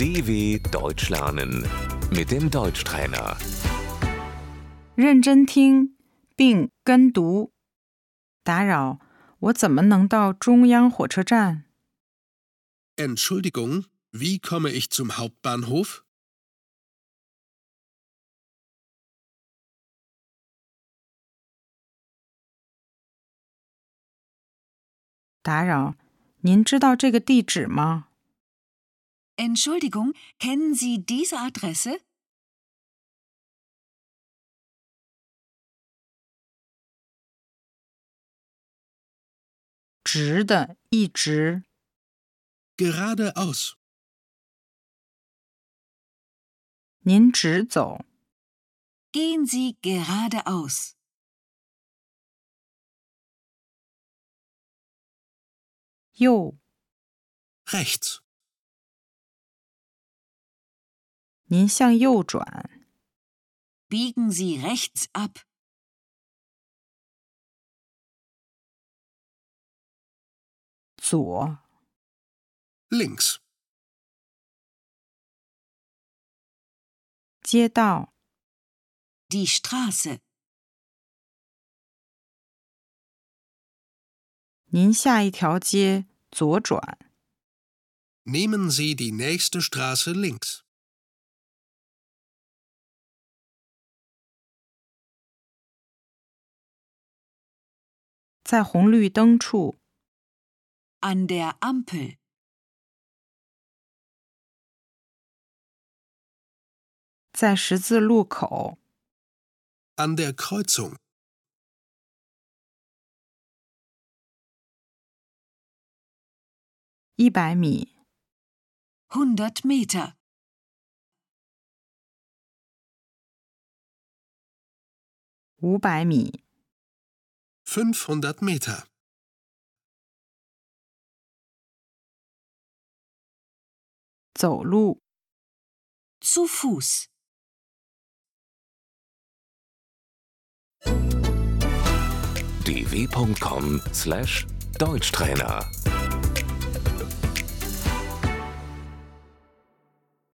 DW Deutsch lernen mit dem Deutschtrainer. 认真听并跟读。打扰，我怎么能到中央火车站？ Entschuldigung, wie komme ich zum Hauptbahnhof? 打扰，您知道这个地址吗？ Entschuldigung, kennen Sie diese Adresse? 直的，一直。 Geradeaus. 您直走。 Gehen Sie geradeaus. 右。 Rechts. 您向右转。 Biegen Sie rechts ab. 左。 Links. 街道。 Die Straße. 您下一条街左转。 Nehmen Sie die nächste Straße links. 在红绿灯处。 An der Ampel. 在十字路口。 An der Kreuzung. 100米。 100 Meter. 500米。 500 Meter. 走路。 Zu Fuß. dw.com/Deutschtrainer